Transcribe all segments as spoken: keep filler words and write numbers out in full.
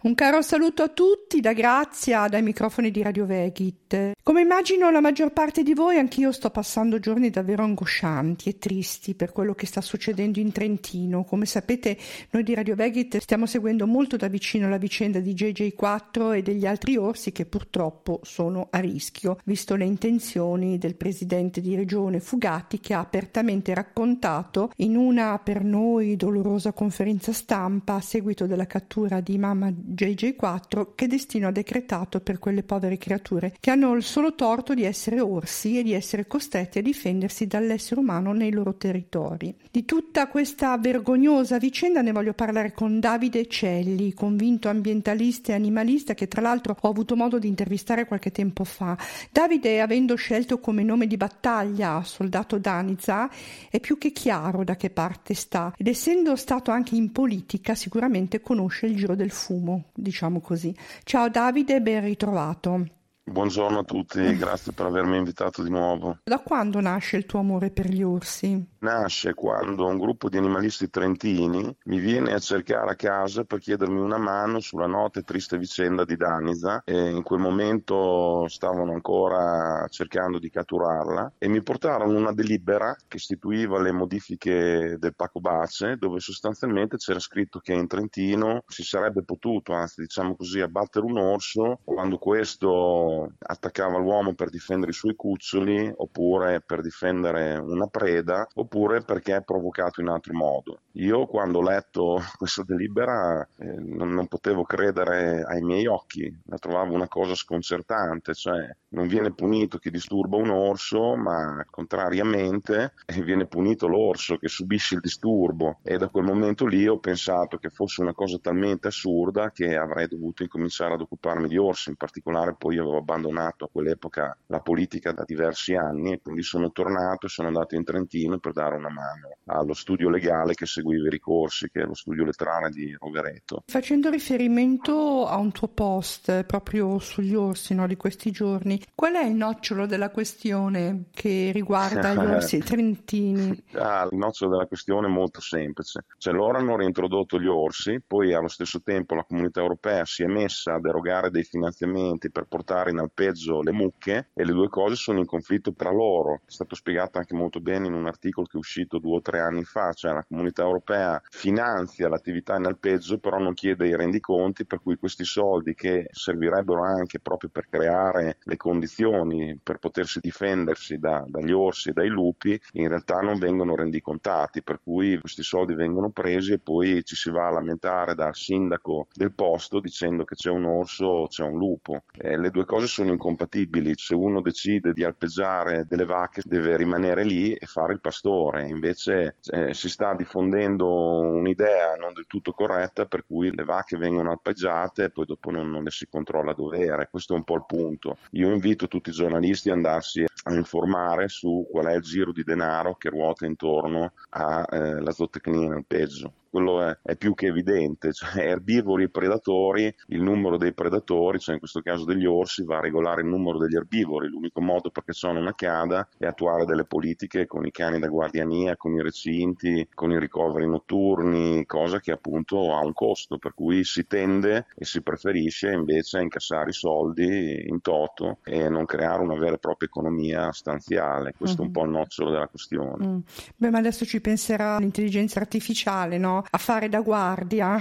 Un caro saluto a tutti da Grazia, dai microfoni di Radio Vegit. Come immagino la maggior parte di voi, anch'io sto passando giorni davvero angoscianti e tristi per quello che sta succedendo in Trentino. Come sapete, noi di Radio Vegit stiamo seguendo molto da vicino la vicenda di J J quattro e degli altri orsi che purtroppo sono a rischio, visto le intenzioni del presidente di regione Fugatti, che ha apertamente raccontato in una per noi dolorosa conferenza stampa a seguito della cattura di Mamma J J quattro che destino ha decretato per quelle povere creature che hanno il solo torto di essere orsi e di essere costretti a difendersi dall'essere umano nei loro territori. Di tutta questa vergognosa vicenda ne voglio parlare con Davide Celli, convinto ambientalista e animalista, che tra l'altro ho avuto modo di intervistare qualche tempo fa. Davide, avendo scelto come nome di battaglia Soldato Daniza, è più che chiaro da che parte sta, ed essendo stato anche in politica sicuramente conosce il giro del fumo, diciamo così. Ciao Davide, ben ritrovato. Buongiorno a tutti, grazie per avermi invitato di nuovo. Da quando nasce il tuo amore per gli orsi? Nasce quando un gruppo di animalisti trentini mi viene a cercare a casa per chiedermi una mano sulla nota e triste vicenda di Daniza, e in quel momento stavano ancora cercando di catturarla e mi portarono una delibera che istituiva le modifiche del Pacco Bace, dove sostanzialmente c'era scritto che in Trentino si sarebbe potuto, anzi diciamo così, abbattere un orso quando questo attaccava l'uomo per difendere i suoi cuccioli, oppure per difendere una preda, oppure perché è provocato in altro modo. Io quando ho letto questa delibera eh, non, non potevo credere ai miei occhi, la trovavo una cosa sconcertante, cioè non viene punito chi disturba un orso, ma contrariamente eh, viene punito l'orso che subisce il disturbo, e da quel momento lì ho pensato che fosse una cosa talmente assurda che avrei dovuto incominciare ad occuparmi di orsi. In particolare poi avevo abbandonato a quell'epoca la politica da diversi anni e quindi sono tornato e sono andato in Trentino per dare una mano allo studio legale che seguiva i ricorsi, che è lo studio letterale di Rovereto. Facendo riferimento a un tuo post proprio sugli orsi, no, di questi giorni, qual è il nocciolo della questione che riguarda gli orsi trentini? Ah, il nocciolo della questione è molto semplice, cioè loro hanno reintrodotto gli orsi, poi allo stesso tempo la Comunità Europea si è messa ad erogare dei finanziamenti per portare in alpeggio le mucche, e le due cose sono in conflitto tra loro. È stato spiegato anche molto bene in un articolo che è uscito due o tre anni fa, cioè la Comunità Europea finanzia l'attività in alpeggio, però non chiede i rendiconti, per cui questi soldi che servirebbero anche proprio per creare le condizioni per potersi difendersi da, dagli orsi e dai lupi, in realtà non vengono rendicontati, per cui questi soldi vengono presi e poi ci si va a lamentare dal sindaco del posto dicendo che c'è un orso o c'è un lupo. Eh, le due cose sono incompatibili. Se uno decide di alpeggiare delle vacche deve rimanere lì e fare il pastore, invece eh, si sta diffondendo un'idea non del tutto corretta per cui le vacche vengono alpeggiate e poi dopo non, non le si controlla dovere. Questo è un po' il punto. Io invito tutti i giornalisti ad andarsi a informare su qual è il giro di denaro che ruota intorno alla eh, zootecnia in alpeggio. Quello è, è più che evidente, cioè erbivori e predatori, il numero dei predatori, cioè in questo caso degli orsi, va a regolare il numero degli erbivori. L'unico modo perché ciò non accada è attuare delle politiche con i cani da guardiania, con i recinti, con i ricoveri notturni, cosa che appunto ha un costo, per cui si tende e si preferisce invece incassare i soldi in toto e non creare una vera e propria economia stanziale. Questo mm-hmm. è un po' il nocciolo della questione. Mm. Beh, ma adesso ci penserà l'intelligenza artificiale, no? A fare da guardia.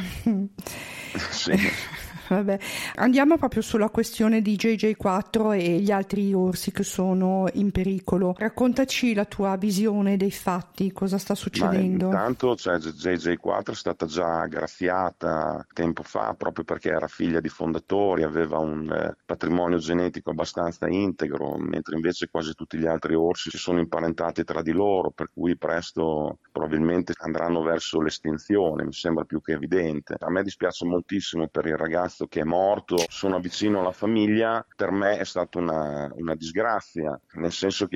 Sì. Vabbè. Andiamo proprio sulla questione di J J quattro e gli altri orsi che sono in pericolo. Raccontaci la tua visione dei fatti, cosa sta succedendo? Ma intanto cioè, J J quattro è stata già graziata tempo fa proprio perché era figlia di fondatori, aveva un eh, patrimonio genetico abbastanza integro, mentre invece quasi tutti gli altri orsi si sono imparentati tra di loro, per cui presto probabilmente andranno verso l'estinzione, mi sembra più che evidente. A me dispiace moltissimo per il ragazzo che è morto, sono vicino alla famiglia, per me è stata una, una disgrazia, nel senso che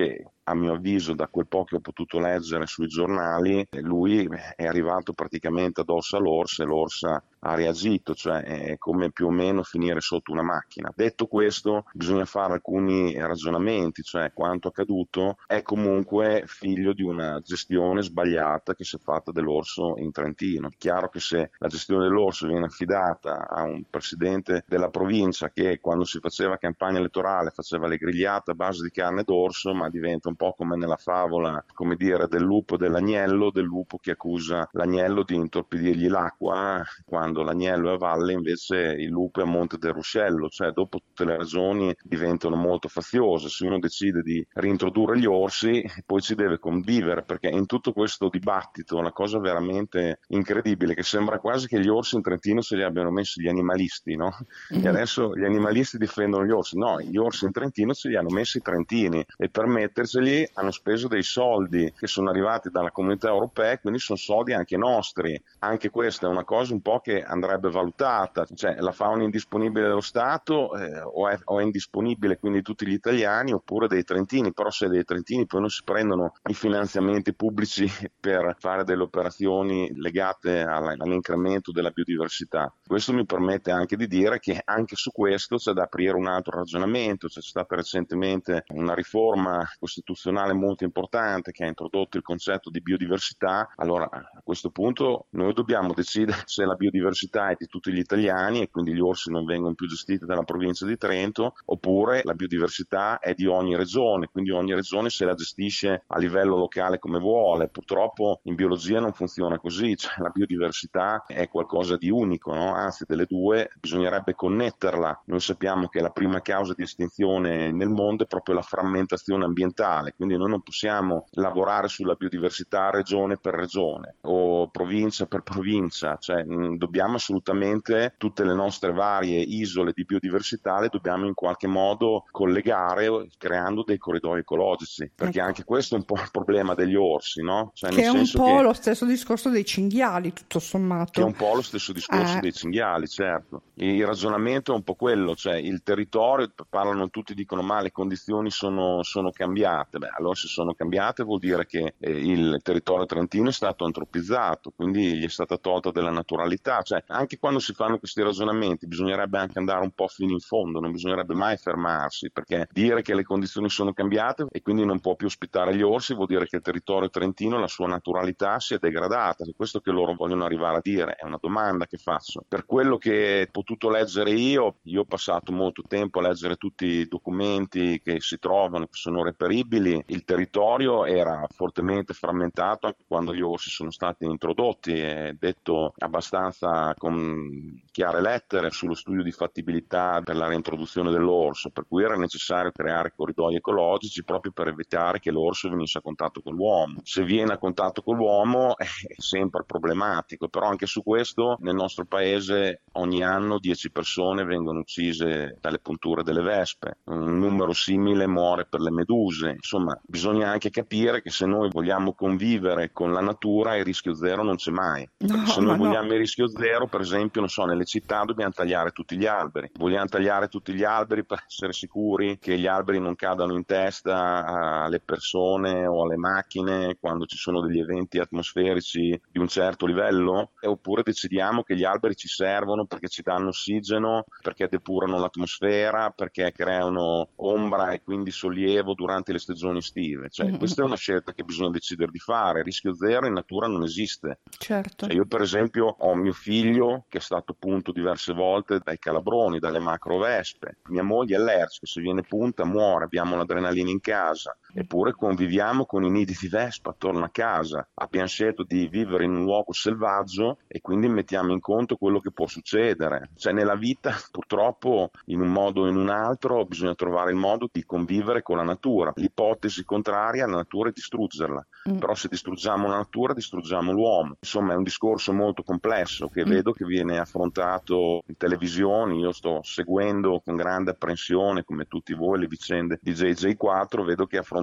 a mio avviso, da quel po' che ho potuto leggere sui giornali, lui è arrivato praticamente addosso all'orsa e l'orsa ha reagito, cioè è come più o meno finire sotto una macchina. Detto questo, bisogna fare alcuni ragionamenti, cioè quanto accaduto è comunque figlio di una gestione sbagliata che si è fatta dell'orso in Trentino. È chiaro che se la gestione dell'orso viene affidata a un presidente della provincia che quando si faceva campagna elettorale faceva le grigliate a base di carne d'orso, ma diventa un po' come nella favola, come dire, del lupo e dell'agnello, del lupo che accusa l'agnello di intorpidirgli l'acqua, quando l'agnello è a valle invece il lupo è a monte del ruscello, cioè dopo tutte le ragioni diventano molto faziose. Se uno decide di reintrodurre gli orsi poi ci deve convivere, perché in tutto questo dibattito la cosa veramente incredibile è che sembra quasi che gli orsi in Trentino se li abbiano messi gli animalisti, no? Mm-hmm. E adesso gli animalisti difendono gli orsi, no, gli orsi in Trentino ce li hanno messi i trentini e per metterceli hanno speso dei soldi che sono arrivati dalla comunità europea, quindi sono soldi anche nostri. Anche questa è una cosa un po' che andrebbe valutata, cioè la fauna indisponibile dello Stato eh, o, è, o è indisponibile quindi tutti gli italiani oppure dei trentini, però se dei trentini poi non si prendono i finanziamenti pubblici per fare delle operazioni legate alla, all'incremento della biodiversità. Questo mi permette anche di dire che anche su questo c'è da aprire un altro ragionamento, c'è stata recentemente una riforma costituzionale molto importante che ha introdotto il concetto di biodiversità. Allora a questo punto noi dobbiamo decidere se la biodiversità è di tutti gli italiani e quindi gli orsi non vengono più gestiti dalla provincia di Trento, oppure la biodiversità è di ogni regione, quindi ogni regione se la gestisce a livello locale come vuole. Purtroppo in biologia non funziona così, cioè la biodiversità è qualcosa di unico, no? Anzi delle due bisognerebbe connetterla. Noi sappiamo che la prima causa di estinzione nel mondo è proprio la frammentazione ambientale, quindi noi non possiamo lavorare sulla biodiversità regione per regione o provincia per provincia, cioè mh, dobbiamo assolutamente tutte le nostre varie isole di biodiversità le dobbiamo in qualche modo collegare creando dei corridoi ecologici, perché ecco. Anche questo è un po' il problema degli orsi, no? Cioè, che nel è un senso po' che... lo stesso discorso dei cinghiali, tutto sommato. Che è un po' lo stesso discorso eh. dei cinghiali, certo. Il ragionamento è un po' quello, cioè il territorio, parlano tutti, dicono ma le condizioni sono, sono cambiate. Beh, allora se sono cambiate vuol dire che eh, il territorio trentino è stato antropizzato, quindi gli è stata tolta della naturalità. Cioè, anche quando si fanno questi ragionamenti bisognerebbe anche andare un po' fino in fondo, non bisognerebbe mai fermarsi, perché dire che le condizioni sono cambiate e quindi non può più ospitare gli orsi vuol dire che il territorio trentino, la sua naturalità si è degradata. È questo che loro vogliono arrivare a dire, è una domanda che faccio. Per quello che ho potuto leggere io, io ho passato molto tempo a leggere tutti i documenti che si trovano, che sono reperibili, il territorio era fortemente frammentato anche quando gli orsi sono stati introdotti, è detto abbastanza con chiare lettere sullo studio di fattibilità per la reintroduzione dell'orso, per cui era necessario creare corridoi ecologici proprio per evitare che l'orso venisse a contatto con l'uomo. Se viene a contatto con l'uomo è sempre problematico, però anche su questo nel nostro paese ogni anno dieci persone vengono uccise dalle punture delle vespe, un numero simile muore per le meduse. Insomma, bisogna anche capire che se noi vogliamo convivere con la natura il rischio zero non c'è mai. No, se noi vogliamo no. il rischio zero, per esempio, non so, nelle città dobbiamo tagliare tutti gli alberi. Vogliamo tagliare tutti gli alberi per essere sicuri che gli alberi non cadano in testa alle persone o alle macchine quando ci sono degli eventi atmosferici di un certo livello? Oppure decidiamo che gli alberi ci servono perché ci danno ossigeno, perché depurano l'atmosfera, perché creano ombra e quindi sollievo durante le stagioni estive? Cioè, mm-hmm. Questa è una scelta che bisogna decidere di fare. Il rischio zero in natura non esiste. Certo. Cioè, io per esempio ho mio figlio che è stato punto diverse volte dai calabroni, dalle macrovespe. Mia moglie è allergica, se viene punta muore, abbiamo l'adrenalina in casa. Eppure conviviamo con i nidi di vespa attorno a casa. Abbiamo scelto di vivere in un luogo selvaggio e quindi mettiamo in conto quello che può succedere. Cioè nella vita purtroppo in un modo o in un altro bisogna trovare il modo di convivere con la natura. L'ipotesi contraria alla natura è distruggerla. Mm. Però se distruggiamo la natura distruggiamo l'uomo. Insomma è un discorso molto complesso che mm. vedo che viene affrontato in televisione. Io sto seguendo con grande apprensione come tutti voi le vicende di J J quattro, vedo che è affrontato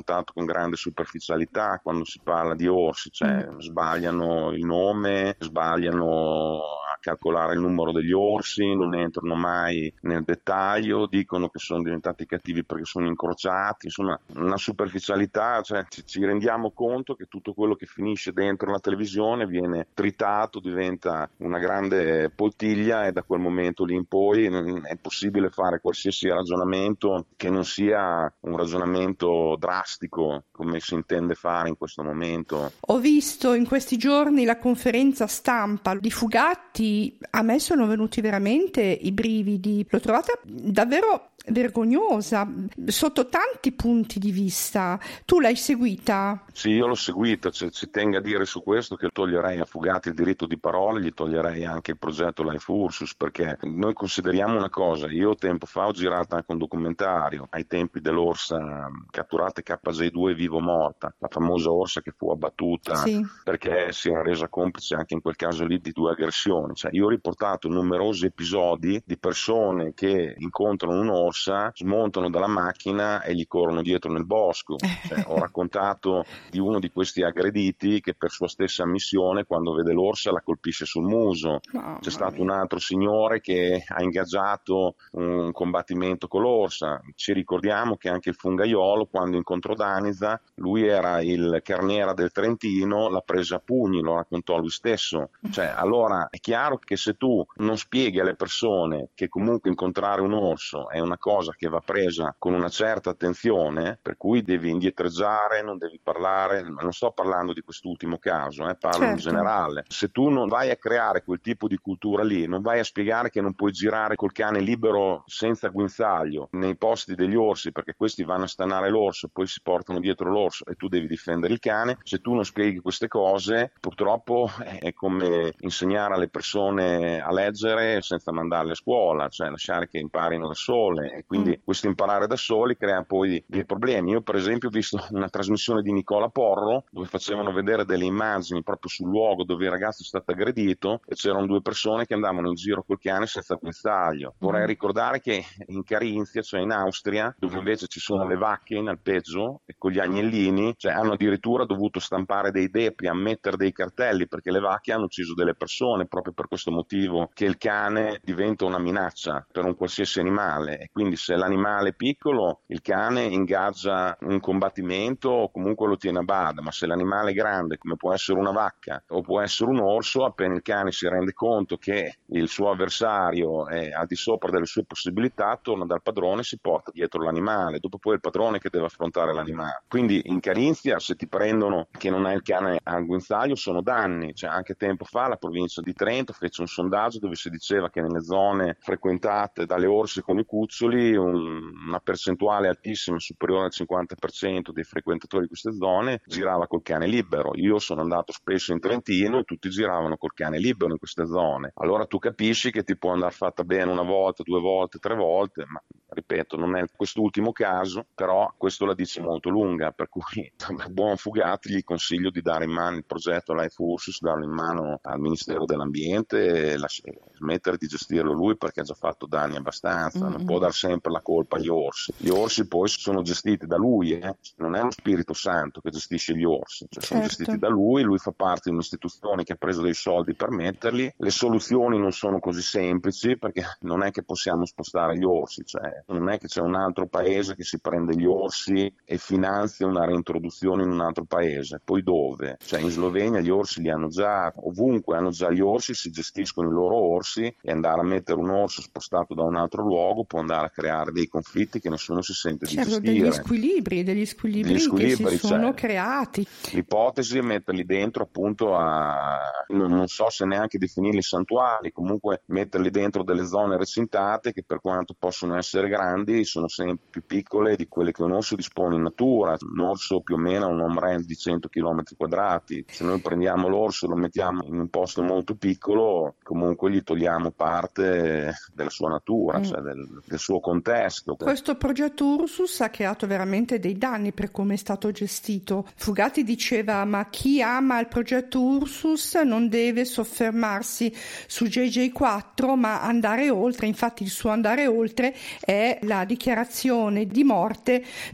affrontato con grande superficialità quando si parla di orsi, cioè mm. sbagliano il nome, sbagliano a calcolare il numero degli orsi, non entrano mai nel dettaglio, dicono che sono diventati cattivi perché sono incrociati, insomma una superficialità, cioè ci, ci rendiamo conto che tutto quello che finisce dentro la televisione viene tritato, diventa una grande poltiglia, e da quel momento lì in poi è possibile fare qualsiasi ragionamento che non sia un ragionamento drastico come si intende fare in questo momento. Ho visto in questi giorni la conferenza stampa di Fugatti, a me sono venuti veramente i brividi, l'ho trovata davvero vergognosa sotto tanti punti di vista. Tu l'hai seguita? Sì, io l'ho seguita, cioè, ci tengo a dire su questo che toglierei a Fugatti il diritto di parola, gli toglierei anche il progetto Life Ursus, perché noi consideriamo una cosa, io tempo fa ho girato anche un documentario ai tempi dell'orsa catturata K J due vivo morta, la famosa orsa che fu abbattuta sì. perché si era resa complice anche in quel caso lì di due aggressioni. Cioè, io ho riportato numerosi episodi di persone che incontrano un'orsa, smontano dalla macchina e gli corrono dietro nel bosco. Cioè, ho raccontato di uno di questi aggrediti che per sua stessa ammissione quando vede l'orsa la colpisce sul muso. Oh, c'è stato un altro signore che ha ingaggiato un combattimento con l'orsa. Ci ricordiamo che anche il fungaiolo, quando incontrò Daniza, lui era il Carniera del Trentino, l'ha presa a pugni, lo raccontò lui stesso. Cioè, allora è chiaro che se tu non spieghi alle persone che comunque incontrare un orso è una cosa che va presa con una certa attenzione, per cui devi indietreggiare, non devi parlare, ma non sto parlando di quest'ultimo caso, eh, parlo certo. in generale. Se tu non vai a creare quel tipo di cultura lì, non vai a spiegare che non puoi girare col cane libero senza guinzaglio nei posti degli orsi, perché questi vanno a stanare l'orso, poi si portano dietro l'orso e tu devi difendere il cane, se tu non spieghi queste cose, purtroppo è come insegnare alle persone a leggere senza mandarle a scuola, cioè lasciare che imparino da sole, e quindi mm. questo imparare da soli crea poi dei problemi. Io per esempio ho visto una trasmissione di Nicola Porro dove facevano vedere delle immagini proprio sul luogo dove il ragazzo è stato aggredito e c'erano due persone che andavano in giro col cane senza guinzaglio. Vorrei ricordare che in Carinzia, cioè in Austria, dove invece ci sono le vacche in alpeggio e con gli agnellini, cioè hanno addirittura dovuto stampare dei depri, ammettere dei cartelli, perché le vacche hanno ucciso delle persone proprio per questo motivo, che il cane diventa una minaccia per un qualsiasi animale, e quindi se l'animale è piccolo il cane ingaggia un combattimento o comunque lo tiene a bada, ma se l'animale è grande come può essere una vacca o può essere un orso, appena il cane si rende conto che il suo avversario è al di sopra delle sue possibilità, torna dal padrone e si porta dietro l'animale, dopo poi è il padrone che deve affrontare l'animale. Quindi in Carinzia se ti prendono che non hai il cane al guinzaglio sono danni. Cioè, anche tempo fa la provincia di Trento fece un sondaggio dove si diceva che nelle zone frequentate dalle orse con i cuccioli un, una percentuale altissima, superiore al cinquanta per cento dei frequentatori di queste zone girava col cane libero. Io sono andato spesso in Trentino e tutti giravano col cane libero in queste zone. Allora tu capisci che ti può andare fatta bene una volta, due volte, tre volte, ma ripeto, non è quest'ultimo caso, però questo la dice molto lunga, per cui buon Fugatti gli consiglio di dare in mano il progetto Life Ursus, darlo in mano al Ministero dell'Ambiente e lasci- smettere di gestirlo lui, perché ha già fatto danni abbastanza. Mm-hmm. Non può dar sempre la colpa agli orsi. Gli orsi poi sono gestiti da lui, eh? Non è lo Spirito Santo che gestisce gli orsi, cioè, certo. sono gestiti da lui, lui fa parte di un'istituzione che ha preso dei soldi per metterli. Le soluzioni non sono così semplici, perché non è che possiamo spostare gli orsi, cioè non è che c'è un altro paese che si prende gli orsi e finanzia una reintroduzione in un altro paese. Poi dove? Cioè in Slovenia gli orsi li hanno già, ovunque hanno già gli orsi, si gestiscono i loro orsi, e andare a mettere un orso spostato da un altro luogo può andare a creare dei conflitti che nessuno si sente certo, di gestire. Degli squilibri, degli squilibri, degli squilibri che si sono cioè, creati. L'ipotesi è metterli dentro appunto a, non, non so se neanche definirli santuari, comunque metterli dentro delle zone recintate che per quanto possono essere grandi sono sempre più piccole di quelle che un orso dispone in natura. Un orso più o meno ha un home range di cento chilometri quadrati. Se noi prendiamo l'orso e lo mettiamo in un posto molto piccolo, comunque gli togliamo parte della sua natura, mm. cioè del, del suo contesto. Questo progetto Ursus ha creato veramente dei danni per come è stato gestito. Fugatti diceva: ma chi ama il progetto Ursus non deve soffermarsi su J J quattro ma andare oltre. Infatti il suo andare oltre è la dichiarazione di morte degli altri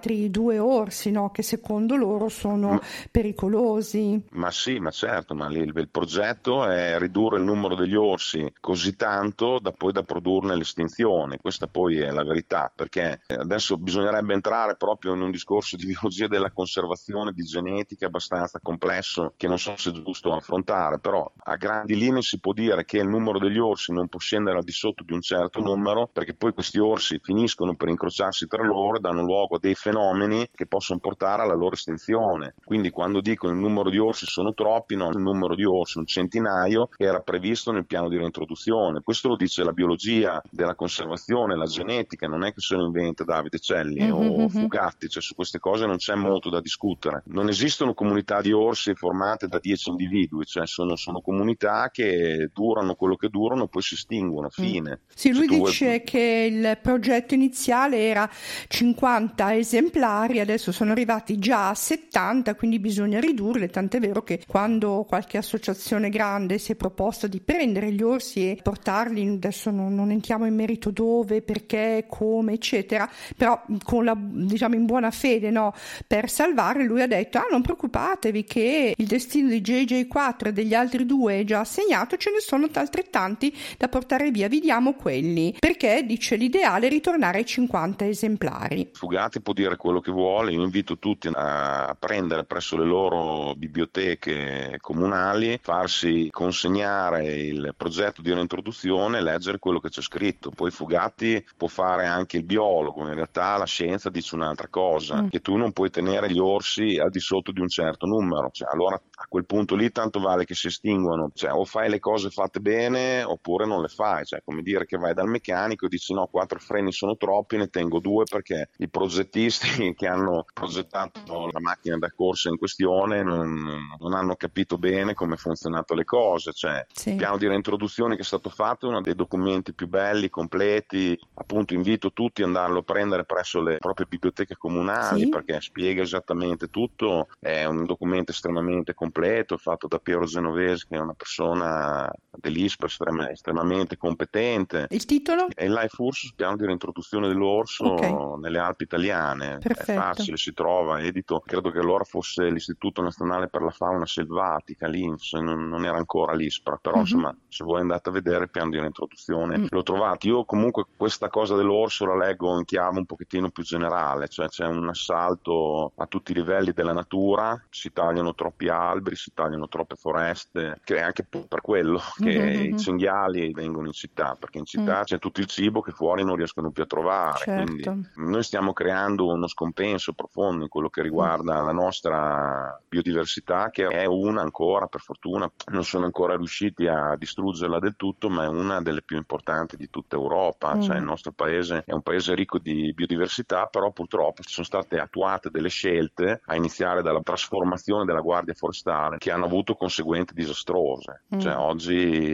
altri due orsi, no? Che secondo loro sono ma, pericolosi. Ma sì, ma certo, ma il, il progetto è ridurre il numero degli orsi così tanto da poi da produrne l'estinzione. Questa poi è la verità, perché adesso bisognerebbe entrare proprio in un discorso di biologia della conservazione, di genetica abbastanza complesso, che non so se è giusto affrontare, però a grandi linee si può dire che il numero degli orsi non può scendere al di sotto di un certo numero, perché poi questi orsi finiscono per incrociarsi tra loro e danno luogo a dei fenomeni che possono portare alla loro estinzione. Quindi quando dico il numero di orsi sono troppi, no, il numero di orsi, un centinaio, era previsto nel piano di reintroduzione. Questo lo dice la biologia della conservazione, la genetica, non è che se lo inventa Davide Celli mm-hmm. o Fugatti, cioè su queste cose non c'è molto da discutere. Non esistono comunità di orsi formate da dieci individui, cioè sono, sono comunità che durano quello che durano, poi si estinguono, fine. Mm. Sì, lui se dice vuoi... che il progetto iniziale era cinquanta esemplari, adesso sono arrivati già a settanta, quindi bisogna ridurle, tant'è vero che quando qualche associazione grande si è proposta di prendere gli orsi e portarli, adesso non, non entriamo in merito dove, perché, come, eccetera, però con la, diciamo in buona fede, no, per salvare, lui ha detto ah non preoccupatevi che il destino di J J quattro e degli altri due è già assegnato, ce ne sono altrettanti da portare via, vi diamo quelli, perché dice l'ideale è ritornare ai cinquanta esemplari. Fugatti può dire quello che vuole, io invito tutti a prendere presso le loro biblioteche comunali, farsi consegnare il progetto di reintroduzione e leggere quello che c'è scritto. Poi Fugatti può fare anche il biologo, in realtà la scienza dice un'altra cosa, mm. che tu non puoi tenere gli orsi al di sotto di un certo numero, cioè, allora a quel punto lì tanto vale che si estinguono, cioè o fai le cose fatte bene oppure non le fai, cioè come dire che vai dal meccanico e dici no, quattro freni sono troppi, ne tengo due perché i progettisti che hanno progettato la macchina da corsa in questione non, non hanno capito bene come è funzionato le cose, cioè sì. Il piano di reintroduzione che è stato fatto è uno dei documenti più belli, completi, appunto invito tutti ad andarlo a prendere presso le proprie biblioteche comunali sì. perché spiega esattamente tutto, è un documento estremamente completo fatto da Piero Genovese che è una persona dell'I S P R estrem- estremamente competente. Il titolo? È il Life Ursus, piano di reintroduzione dell'orso okay. nelle Alpi italiane. Perfetto. È facile, si trova, edito, credo che allora fosse l'Istituto Nazionale per la Fauna Selvatica, l'I N F S, non, non era ancora l'I S P R, però uh-huh. insomma se voi andate a vedere il piano di reintroduzione uh-huh. lo trovate. Io comunque questa cosa dell'orso la leggo in chiave un pochettino più generale, cioè c'è un assalto a tutti i livelli della natura, si tagliano troppi alberi, si tagliano troppe foreste, che è anche per quello che uh-huh. i cinghiali vengono in città, perché in città uh-huh. c'è tutto il cibo che fuori non riescono più a trovare, certo. Quindi noi stiamo creando uno scompenso profondo in quello che riguarda uh-huh. la nostra biodiversità, che è una ancora, per fortuna, non sono ancora riusciti a distruggerla del tutto, ma è una delle più importanti di tutta Europa, uh-huh. cioè il nostro paese è un paese ricco di biodiversità, però purtroppo ci sono state attuate delle scelte, a iniziare dalla trasformazione della Guardia Forestale, che hanno avuto conseguenze disastrose, uh-huh. cioè oggi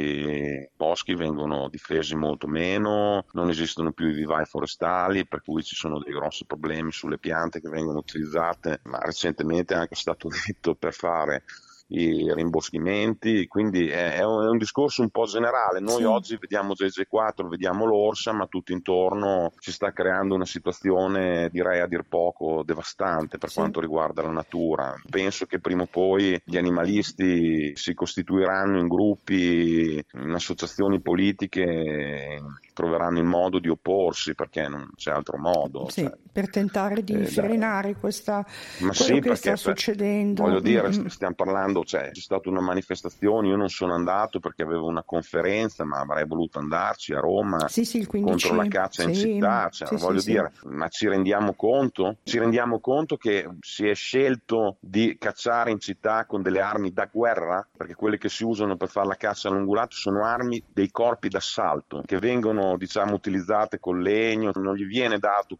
i boschi vengono difesi molto meno, non esistono più i vivai forestali, per cui ci sono dei grossi problemi sulle piante che vengono utilizzate, ma recentemente è anche stato detto per fare i rimboschimenti, quindi è, è, un, è un discorso un po' generale. Noi sì. oggi vediamo J J quattro, vediamo l'orsa, ma tutto intorno si sta creando una situazione, direi a dir poco, devastante per sì. quanto riguarda la natura. Penso che prima o poi gli animalisti si costituiranno in gruppi, in associazioni politiche, troveranno il modo di opporsi, perché non c'è altro modo. Sì, cioè, per tentare di eh, frenare questa, ma quello sì, che sta succedendo. Voglio dire, mm. stiamo parlando, cioè c'è stata una manifestazione, io non sono andato perché avevo una conferenza, ma avrei voluto andarci a Roma sì, sì, il quindici contro la caccia sì. in città, cioè, sì, voglio sì, dire, sì. ma ci rendiamo conto? Ci rendiamo conto che si è scelto di cacciare in città con delle armi da guerra, perché quelle che si usano per fare la caccia all'ungulato sono armi dei corpi d'assalto che vengono, diciamo, utilizzate col legno, non gli viene dato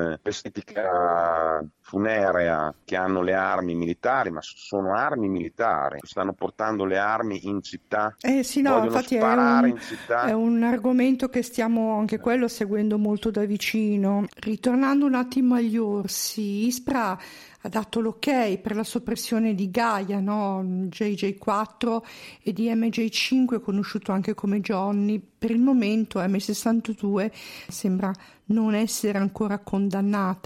quell'estetica funerea che hanno le armi militari, ma sono armi militari, stanno portando le armi in città, eh sì, no, vogliono infatti sparare è un, in città. È un argomento che stiamo anche quello seguendo molto da vicino. Ritornando un attimo agli orsi, Ispra ha dato l'ok per la soppressione di Gaia, no? J J quattro e di M J cinque, conosciuto anche come Johnny. Per il momento M sessantadue sembra non essere ancora condannata.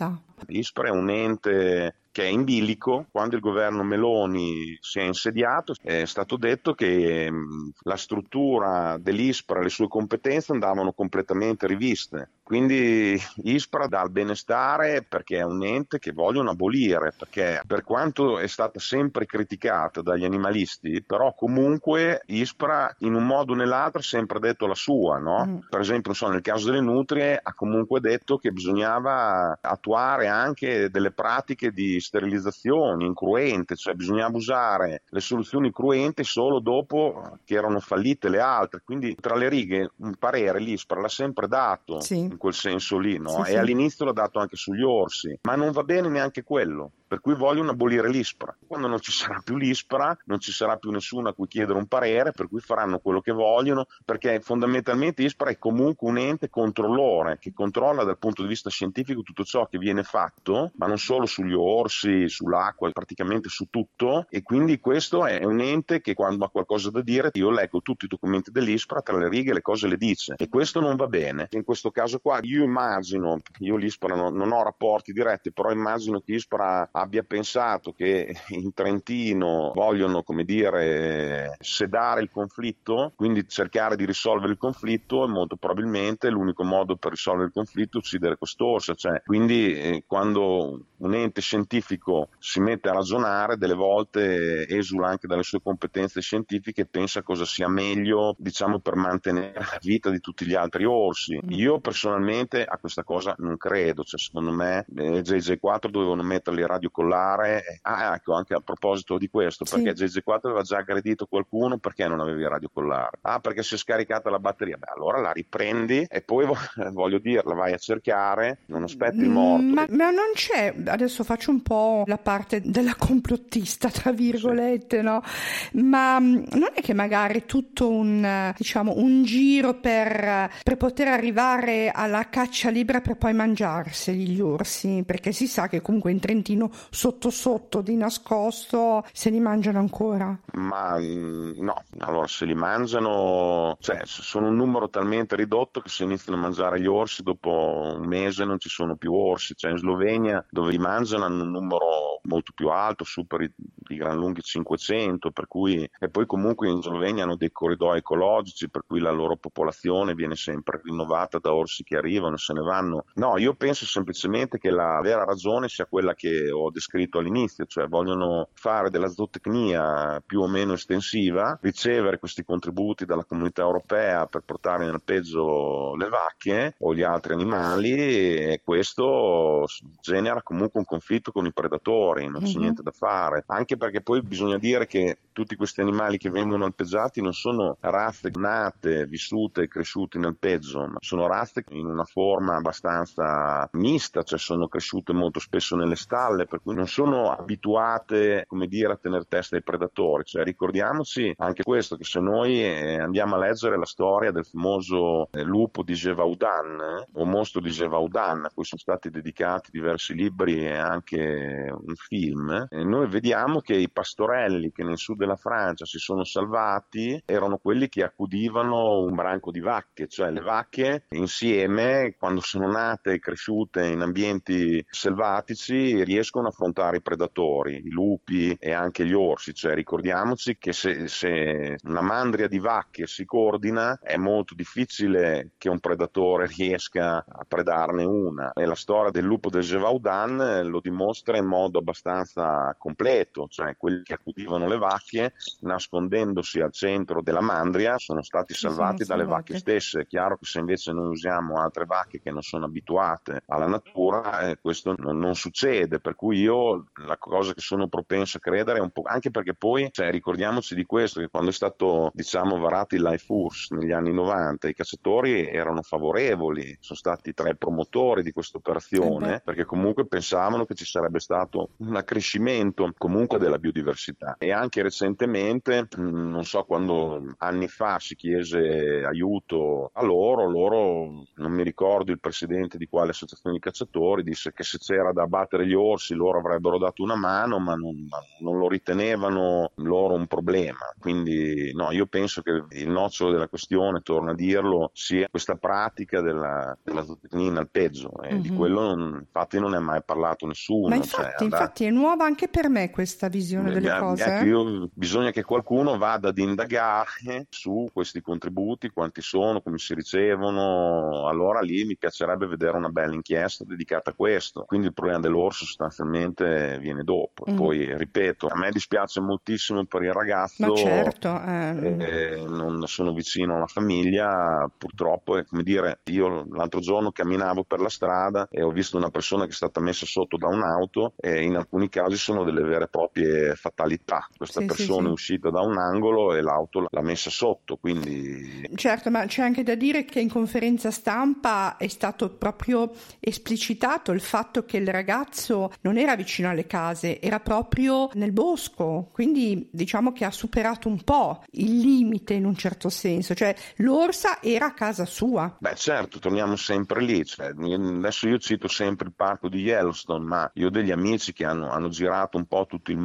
L'ISPRA è un ente che è in bilico. Quando il governo Meloni si è insediato è stato detto che mh, la struttura dell'ISPRA e le sue competenze andavano completamente riviste. Quindi ISPRA dà il benestare perché è un ente che vogliono abolire, perché per quanto è stata sempre criticata dagli animalisti, però comunque ISPRA in un modo o nell'altro ha sempre detto la sua, no? Mm. Per esempio, non so, nel caso delle nutrie ha comunque detto che bisognava attuare anche delle pratiche di sterilizzazione incruente, cioè bisognava usare le soluzioni cruente solo dopo che erano fallite le altre. Quindi tra le righe un parere l'ISPRA l'ha sempre dato, sì, in quel senso lì, no? Sì, e sì, all'inizio l'ha dato anche sugli orsi, ma non va bene neanche quello, per cui vogliono abolire l'ISPRA. Quando non ci sarà più l'ISPRA non ci sarà più nessuno a cui chiedere un parere, per cui faranno quello che vogliono, perché fondamentalmente ISPRA è comunque un ente controllore che controlla dal punto di vista scientifico tutto ciò che viene fatto, ma non solo sugli orsi, sull'acqua, praticamente su tutto, e quindi questo è un ente che quando ha qualcosa da dire, io leggo tutti i documenti dell'ISPRA, tra le righe le cose le dice, e questo non va bene. In questo caso qua io immagino, io l'ISPRA non, non ho rapporti diretti, però immagino che ISPRA abbia pensato che in Trentino vogliono, come dire, sedare il conflitto, quindi cercare di risolvere il conflitto, e molto probabilmente l'unico modo per risolvere il conflitto è uccidere quest'orsa. Cioè, quindi eh, quando un ente scientifico si mette a ragionare, delle volte esula anche dalle sue competenze scientifiche e pensa cosa sia meglio, diciamo, per mantenere la vita di tutti gli altri orsi. Io personalmente a questa cosa non credo, cioè secondo me eh, J J quattro dovevano metterli a radiocollare. Ah, ecco, anche a proposito di questo, perché sì, J J quattro aveva già aggredito qualcuno, perché non avevi il radiocollare? Ah, perché si è scaricata la batteria. Beh, allora la riprendi e poi voglio dire, la vai a cercare, non aspetti il morto. Ma, ma non c'è, adesso faccio un po' la parte della complottista, tra virgolette, sì, no? Ma non è che magari tutto un, diciamo, un giro per, per poter arrivare alla caccia libera per poi mangiarseli gli orsi? Perché si sa che comunque in Trentino sotto sotto di nascosto se li mangiano ancora. Ma no, allora se li mangiano, cioè sono un numero talmente ridotto che se iniziano a mangiare gli orsi dopo un mese non ci sono più orsi. Cioè in Slovenia, dove li mangiano, hanno un numero molto più alto, superi di gran lunghi cinquecento, per cui, e poi comunque in Slovenia hanno dei corridoi ecologici, per cui la loro popolazione viene sempre rinnovata da orsi che arrivano e se ne vanno. No, io penso semplicemente che la vera ragione sia quella che ho descritto all'inizio, cioè vogliono fare della zootecnia più o meno estensiva, ricevere questi contributi dalla comunità europea per portare nel peggio le vacche o gli altri animali, e questo genera comunque un conflitto con i predatori, non c'è mm-hmm. niente da fare, anche perché poi bisogna dire che tutti questi animali che vengono alpeggiati non sono razze nate, vissute e cresciute in alpeggio, ma sono razze in una forma abbastanza mista, cioè sono cresciute molto spesso nelle stalle, per cui non sono abituate, come dire, a tenere testa ai predatori. Cioè ricordiamoci anche questo, che se noi eh, andiamo a leggere la storia del famoso eh, lupo di Gévaudan, eh, o mostro di Gévaudan, a cui sono stati dedicati diversi libri e anche un film, eh, noi vediamo che i pastorelli che nel sud della Francia si sono salvati erano quelli che accudivano un branco di vacche, cioè le vacche insieme, quando sono nate e cresciute in ambienti selvatici, riescono a affrontare i predatori, i lupi e anche gli orsi. Cioè ricordiamoci che se, se una mandria di vacche si coordina è molto difficile che un predatore riesca a predarne una, e la storia del lupo del Gévaudan lo dimostra in modo abbastanza completo. Cioè quelli che accudivano le vacche, nascondendosi al centro della mandria, sono stati salvati dalle vacche stesse. È chiaro che se invece noi usiamo altre vacche che non sono abituate alla natura, eh, questo non, non succede, per cui io la cosa che sono propenso a credere è un po', anche perché poi cioè, ricordiamoci di questo, che quando è stato diciamo varato il Life U R S S negli anni novanta, i cacciatori erano favorevoli, sono stati tra i promotori di questa operazione, eh perché comunque pensavano che ci sarebbe stato un accrescimento comunque della biodiversità. E anche recentemente, mh, non so quando, anni fa si chiese aiuto a loro, loro non mi ricordo il presidente di quale associazione di cacciatori disse che se c'era da abbattere gli orsi loro avrebbero dato una mano, ma non, ma non lo ritenevano loro un problema. Quindi no, io penso che il nocciolo della questione, torno a dirlo, sia questa pratica della, della zootecnia al peggio, e mm-hmm. di quello non, infatti non ne ha mai parlato nessuno. Ma infatti, cioè, infatti è nuova anche per me questa visione eh, delle eh, cose. Ecco, io, bisogna che qualcuno vada ad indagare su questi contributi, quanti sono, come si ricevono. Allora lì mi piacerebbe vedere una bella inchiesta dedicata a questo. Quindi il problema dell'orso sostanzialmente viene dopo. Mm. Poi ripeto, a me dispiace moltissimo per il ragazzo. Ma certo, eh. Eh, non sono vicino alla famiglia, purtroppo è come dire, io l'altro giorno camminavo per la strada e ho visto una persona che è stata messa sotto da un'auto, e in alcuni casi sono delle vere e proprie fatalità. Questa sì, persona sì, sì. è uscita da un angolo e l'auto l'ha messa sotto, quindi... Certo, ma c'è anche da dire che in conferenza stampa è stato proprio esplicitato il fatto che il ragazzo non era vicino alle case, era proprio nel bosco, quindi diciamo che ha superato un po' il limite in un certo senso, cioè l'orsa era a casa sua. Beh certo, torniamo sempre lì, cioè, adesso io cito sempre il parco di Yellowstone, ma io ho degli amici che hanno, hanno girato un po' tutto il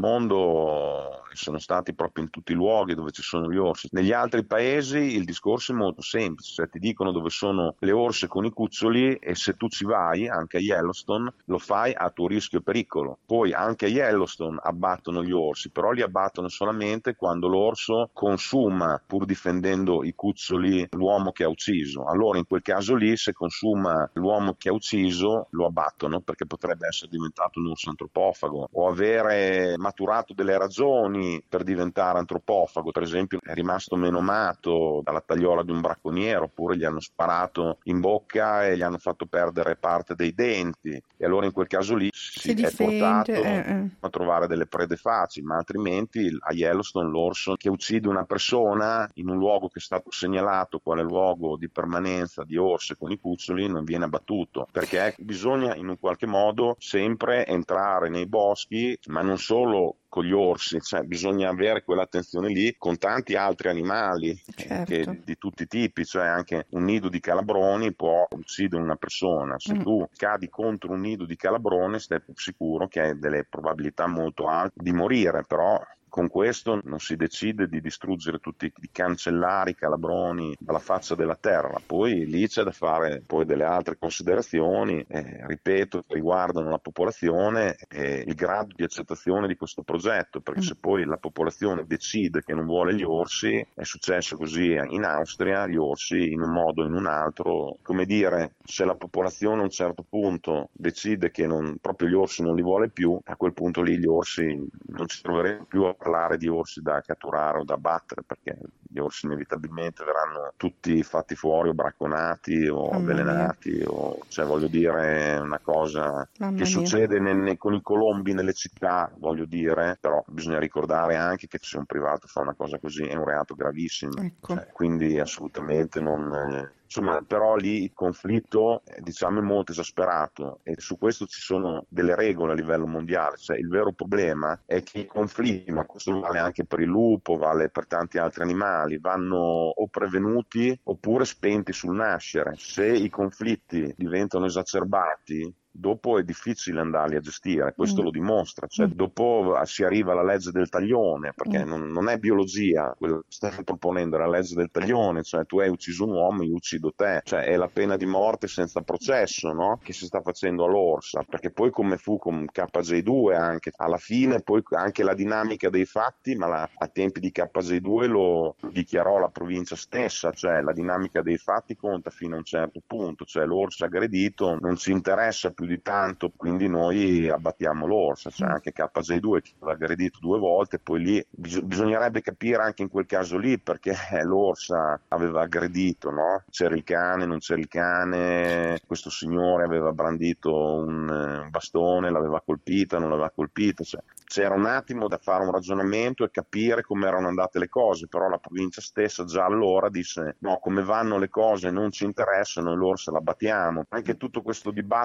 mondo e sono stati proprio in tutti i luoghi dove ci sono gli orsi. Negli altri paesi il discorso è molto semplice, cioè ti dicono dove sono le orse con i cuccioli, e se tu ci vai, anche a Yellowstone, lo fai a tuo rischio e pericolo. Poi anche a Yellowstone abbattono gli orsi, però li abbattono solamente quando l'orso consuma, pur difendendo i cuccioli, l'uomo che ha ucciso. Allora in quel caso lì, se consuma l'uomo che ha ucciso, lo abbattono, perché potrebbe essere diventato un orso antropofago o avere maturato delle ragioni per diventare antropofago. Per esempio è rimasto menomato dalla tagliola di un bracconiere, oppure gli hanno sparato in bocca e gli hanno fatto perdere parte dei denti, e allora in quel caso lì si, si è portato eh, eh. a trovare delle prede facili. Ma altrimenti a Yellowstone l'orso che uccide una persona in un luogo che è stato segnalato quale luogo di permanenza di orse con i cuccioli non viene abbattuto, perché bisogna in un qualche modo sempre entrare nei boschi, ma non solo con gli orsi, cioè bisogna avere quell'attenzione lì con tanti altri animali, certo. che, di tutti i tipi, cioè anche un nido di calabroni può uccidere una persona. Se mm. tu cadi contro un nido di calabrone stai sicuro che hai delle probabilità molto alte di morire, però con questo non si decide di distruggere tutti, di cancellare i calabroni dalla faccia della terra. Poi lì c'è da fare poi delle altre considerazioni, eh, ripeto, che riguardano la popolazione e il grado di accettazione di questo progetto, perché mm. se poi la popolazione decide che non vuole gli orsi, è successo così in Austria, gli orsi in un modo o in un altro, come dire, se la popolazione a un certo punto decide che non, proprio gli orsi non li vuole più, a quel punto lì gli orsi non ci troveremo più a parlare di orsi da catturare o da battere, perché gli orsi inevitabilmente verranno tutti fatti fuori o bracconati o avvelenati, o, cioè voglio dire una cosa Mamma che mia. succede ne, ne, con i colombi nelle città, voglio dire, però bisogna ricordare anche che se un privato fa una cosa così è un reato gravissimo, ecco. cioè, quindi assolutamente non... Eh, Insomma, però lì il conflitto eh, diciamo è molto esasperato, e su questo ci sono delle regole a livello mondiale. Cioè, il vero problema è che i conflitti, ma questo vale anche per il lupo, vale per tanti altri animali, vanno o prevenuti oppure spenti sul nascere. Se i conflitti diventano esacerbati, dopo è difficile andarli a gestire, questo mm. lo dimostra, cioè mm. dopo si arriva alla legge del taglione, perché mm. non, non è biologia quello che stai proponendo, è la legge del taglione, cioè tu hai ucciso un uomo, io uccido te, cioè è la pena di morte senza processo, no? Che si sta facendo all'orsa, perché poi come fu con K J due anche, alla fine poi anche la dinamica dei fatti, ma la, a tempi di K J due lo dichiarò la provincia stessa, cioè la dinamica dei fatti conta fino a un certo punto, cioè l'orso aggredito non ci interessa più di tanto, quindi noi abbattiamo l'orsa, cioè anche K J due che l'ha aggredito due volte, poi lì bis- bisognerebbe capire anche in quel caso lì perché l'orsa aveva aggredito, no? C'era il cane, non c'era il cane, questo signore aveva brandito un, un bastone, l'aveva colpita, non l'aveva colpita, cioè c'era un attimo da fare un ragionamento e capire come erano andate le cose, però la provincia stessa già allora disse no, come vanno le cose non ci interessano e l'orsa la battiamo. Anche tutto questo dibattito che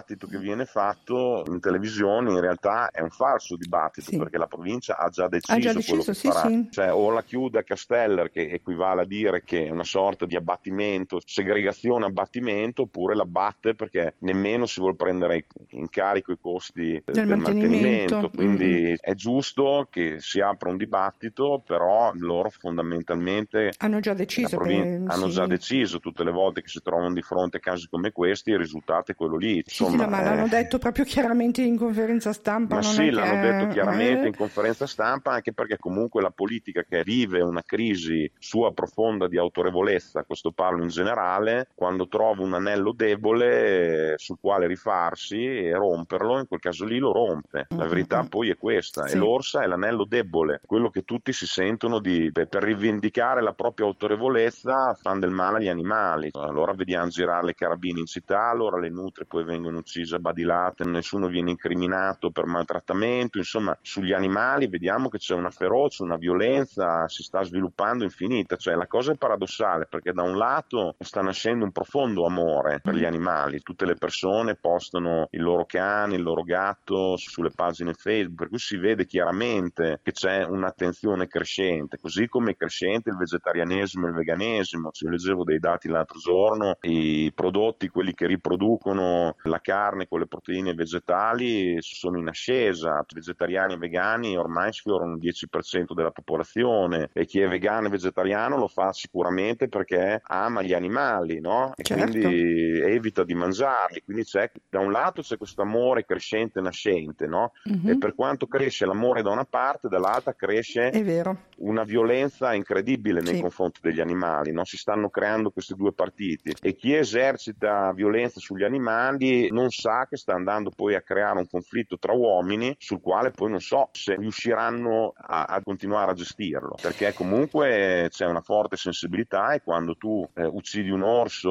viene fatto in televisione in realtà è un falso dibattito, sì. perché la provincia ha già deciso, ha già quello deciso che sì, farà. sì. Cioè, o la chiude a Casteller, che equivale a dire che è una sorta di abbattimento, segregazione abbattimento, oppure la batte perché nemmeno si vuol prendere in carico i costi del, del del mantenimento, mantenimento. Quindi mm-hmm. è giusto che si apra un dibattito, però loro fondamentalmente hanno già deciso, provin- per, hanno sì. già deciso. Tutte le volte che si trovano di fronte a casi come questi il risultato è quello lì. Sì, Insomma, sì, ma eh... l'hanno detto proprio chiaramente in conferenza stampa. Ma non sì, è che... l'hanno detto chiaramente eh... in conferenza stampa, anche perché comunque la politica che vive una crisi sua profonda di autorevolezza, questo parlo in generale, quando trova un anello debole eh, sul quale rifarsi e romperlo, in quel caso lì lo rompe. La verità poi è questa, sì. e l'orsa è l'anello debole, quello che tutti si sentono di, per rivendicare la propria autorevolezza, fanno del male agli animali. Allora vediamo girare le carabine in città, allora le nutrie poi vengono uccise a badilate, nessuno viene incriminato per maltrattamento. Insomma, sugli animali vediamo che c'è una ferocia, una violenza, si sta sviluppando infinita. Cioè, la cosa è paradossale, perché da un lato sta nascendo un profondo amore per gli animali, tutte le persone postano il loro cane, il loro gatto sulle pagine Facebook, per cui si vede chiaramente che c'è un'attenzione crescente, così come è crescente il vegetarianesimo e il veganesimo. Ci leggevo dei dati l'altro giorno, i prodotti, quelli che riproducono la carne con le proteine vegetali, sono in ascesa. Vegetariani e vegani ormai sfiorano il dieci per cento della popolazione, e chi è vegano e vegetariano lo fa sicuramente perché ama gli animali, no? E certo. quindi evita di mangiarli. Quindi c'è, da un lato c'è questo amore crescente e nascente, no? Mm-hmm. E per quanto cresce l'amore da una parte, dall'altra cresce è vero. una violenza incredibile nei sì. confronti degli animali, no? Si stanno creando questi due partiti, e chi esercita violenza sugli animali non sa che sta andando poi a creare un conflitto tra uomini, sul quale poi non so se riusciranno a, a continuare a gestirlo, perché comunque c'è una forte sensibilità, e quando tu eh, uccidi un orso,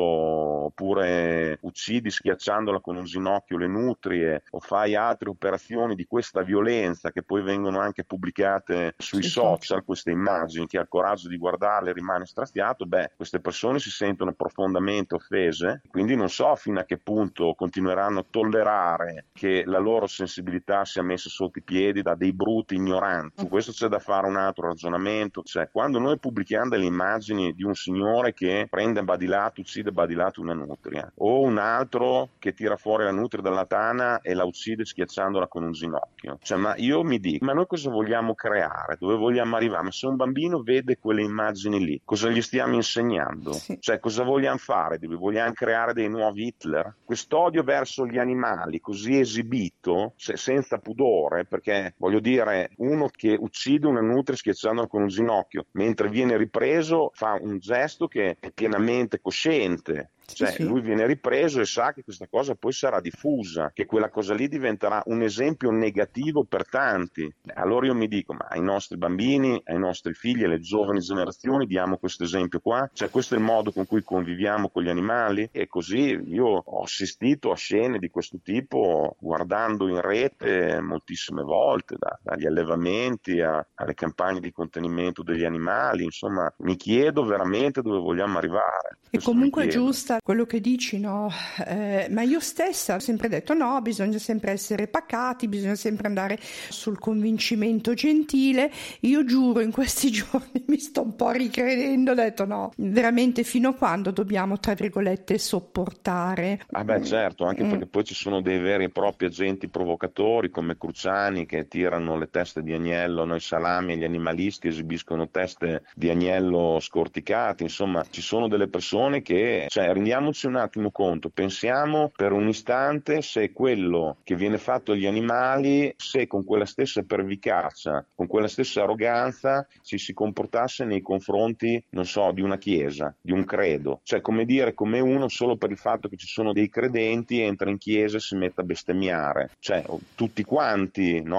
oppure uccidi schiacciandola con un ginocchio le nutrie, o fai altre operazioni di questa violenza che poi vengono anche pubblicate sui sì, social, sì. queste immagini, chi ha il coraggio di guardarle rimane straziato, beh, queste persone si sentono profondamente offese, quindi non so fino a che punto continueranno a tollerare che la loro sensibilità sia messa sotto i piedi da dei bruti ignoranti. Su questo c'è da fare un altro ragionamento. Cioè, quando noi pubblichiamo delle immagini di un signore che prende a badilato, uccide a badilato una nutria, o un altro che tira fuori la nutria dalla tana e la uccide schiacciandola con un ginocchio, cioè, ma io mi dico, ma noi cosa vogliamo creare? Dove vogliamo arrivare? Ma se un bambino vede quelle immagini lì, cosa gli stiamo insegnando? Sì. Cioè, cosa vogliamo fare? Vogliamo creare dei nuovi Hitler? Quest'odio verso gli animali così esibito, se, senza pudore, perché voglio dire, uno che uccide una nutria schiacciandola con un ginocchio, mentre viene ripreso fa un gesto che è pienamente cosciente. Cioè, sì, sì. Lui viene ripreso e sa che questa cosa poi sarà diffusa, che quella cosa lì diventerà un esempio negativo per tanti. Allora io mi dico, ma ai nostri bambini, ai nostri figli, alle giovani generazioni diamo questo esempio qua? Cioè, questo è il modo con cui conviviamo con gli animali? E così io ho assistito a scene di questo tipo guardando in rete moltissime volte, da, dagli allevamenti a, alle campagne di contenimento degli animali. Insomma, mi chiedo veramente dove vogliamo arrivare. E comunque è giusta quello che dici, no? Eh, ma io stessa ho sempre detto no, bisogna sempre essere pacati, bisogna sempre andare sul convincimento gentile. Io giuro, in questi giorni mi sto un po' ricredendo, ho detto no, veramente fino a quando dobbiamo, tra virgolette, sopportare? Ah beh, certo, anche mm. perché poi ci sono dei veri e propri agenti provocatori come Cruciani che tirano le teste di agnello, noi salami, e gli animalisti esibiscono teste di agnello scorticate. Insomma, ci sono delle persone che, cioè, rendiamoci un attimo conto, pensiamo per un istante se quello che viene fatto agli animali, se con quella stessa pervicacia, con quella stessa arroganza ci si comportasse nei confronti, non so, di una chiesa, di un credo. Cioè, come dire, come uno solo per il fatto che ci sono dei credenti entra in chiesa e si mette a bestemmiare. Cioè, tutti quanti, no?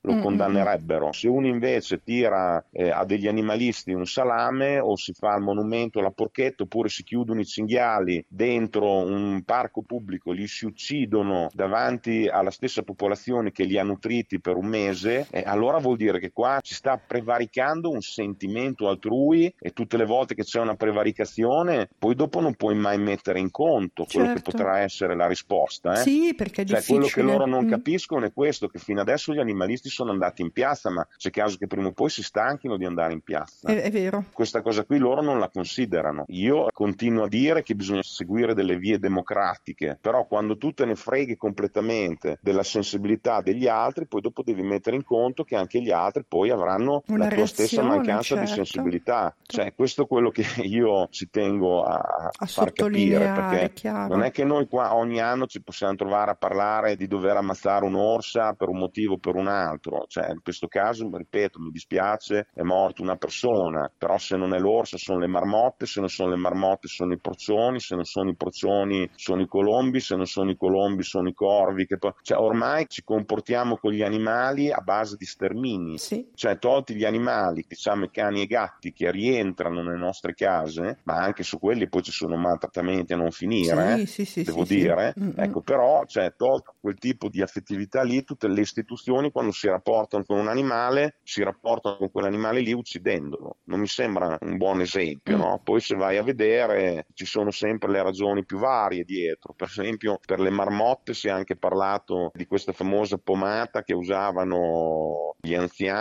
lo condannerebbero. Se uno invece tira eh, a degli animalisti un salame, o si fa il monumento alla porchetta, oppure si chiudono i cinghiali dentro un parco pubblico, li si uccidono davanti alla stessa popolazione che li ha nutriti per un mese, eh, allora vuol dire che qua ci sta prevaricando un sentimento altrui, e tutte le volte che c'è una prevaricazione poi dopo non puoi mai mettere in conto quello certo. che potrà essere la risposta. Eh? Sì, perché è cioè, difficile. quello che loro non mm. capiscono è questo, che fino adesso gli animalisti sono andati in piazza, ma c'è caso che prima o poi si stanchino di andare in piazza. È, è vero. Questa cosa qui loro non la considerano. Io continuo a dire che bisogna seguire delle vie democratiche, però quando tu te ne freghi completamente della sensibilità degli altri, poi dopo devi mettere in conto che anche gli altri poi avranno Una la tua stessa mancanza certo. di sensibilità. Cioè, questo è quello che io ci tengo a, a far capire, perché chiaro. non è che noi qua ogni anno ci possiamo trovare a parlare di dover ammazzare un'orsa per un motivo o per un altro. Cioè, in questo caso, ripeto, mi dispiace, è morta una persona, però se non è l'orsa sono le marmotte, se non sono le marmotte sono i procioni, se non sono i procioni sono i colombi, se non sono i colombi sono i corvi. Che poi... Cioè, ormai ci comportiamo con gli animali a base di stermini. Sì. Cioè, tolti gli animali, diciamo i cani e i gatti che rientrano nelle nostre case, ma anche su quelli poi ci sono maltrattamenti a non finire, sì, eh? sì, sì, devo sì, dire. Sì. Ecco, però, cioè, tolto quel tipo di affettività lì, tutte le istituzioni quando si rapportano con un animale, si rapportano con quell'animale lì uccidendolo. Non mi sembra un buon esempio, mm. no? Poi se vai a vedere ci sono sempre le ragioni più varie dietro. Per esempio, per le marmotte si è anche parlato di questa famosa pomata che usavano gli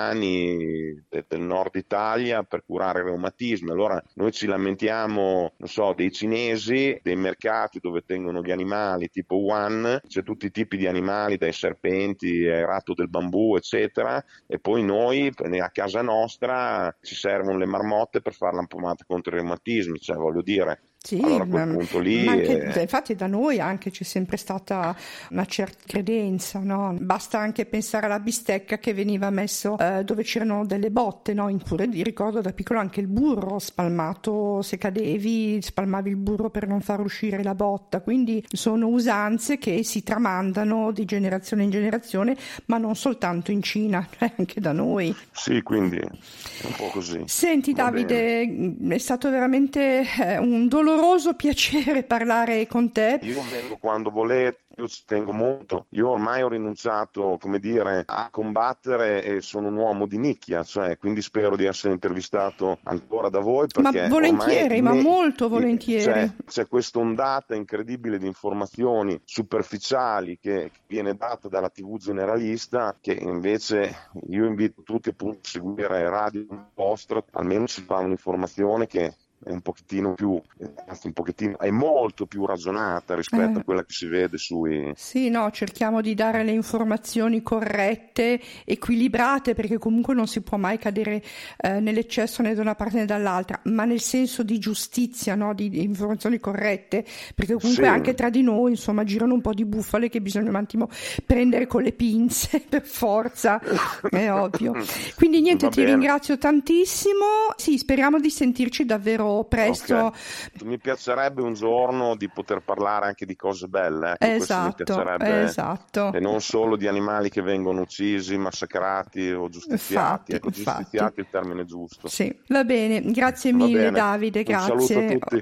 anziani del nord Italia per curare i reumatismi. Allora noi ci lamentiamo, non so, dei cinesi, dei mercati dove tengono gli animali tipo Wuhan, c'è tutti i tipi di animali, dai serpenti ai ratto del bambù eccetera, e poi noi a casa nostra ci servono le marmotte per fare la pomata contro i reumatismi. Cioè, voglio dire, sì, allora a quel ma, punto lì ma anche, è... infatti da noi anche c'è sempre stata una certa credenza, no? Basta anche pensare alla bistecca che veniva messo eh, dove c'erano delle botte, no? Oppure ricordo da piccolo anche il burro spalmato, se cadevi spalmavi il burro per non far uscire la botta, quindi sono usanze che si tramandano di generazione in generazione, ma non soltanto in Cina, anche da noi. Sì, quindi è un po' così. Senti Va Davide, bene. È stato veramente eh, un doloroso piacere parlare con te. Io vengo quando volete, io ci tengo molto. Io ormai ho rinunciato, come dire, a combattere e sono un uomo di nicchia, cioè, quindi spero di essere intervistato ancora da voi. Perché ma volentieri, ormai ma ne, molto volentieri. C'è, c'è questa ondata incredibile di informazioni superficiali che, che viene data dalla tivù generalista, che invece io invito tutti appunto a seguire Radio Post, almeno si fa un'informazione che è un pochettino più, anzi un pochettino, è molto più ragionata rispetto eh. a quella che si vede sui... Sì, no, cerchiamo di dare le informazioni corrette, equilibrate, perché comunque non si può mai cadere eh, nell'eccesso né da una parte né dall'altra, ma nel senso di giustizia, no? Di, di informazioni corrette, perché comunque sì. anche tra di noi, insomma, girano un po' di bufale che bisogna un attimo prendere con le pinze, per forza, è ovvio. Quindi niente, Va ti bene. ringrazio tantissimo, sì, speriamo di sentirci davvero presto. Okay. Mi piacerebbe un giorno di poter parlare anche di cose belle, ecco, esatto, questo mi piacerebbe, esatto. e non solo di animali che vengono uccisi, massacrati o giustiziati. Infatti, ecco, infatti. giustiziati è il termine giusto. Sì, va bene, grazie Va mille bene. Davide, Un grazie. saluto a tutti.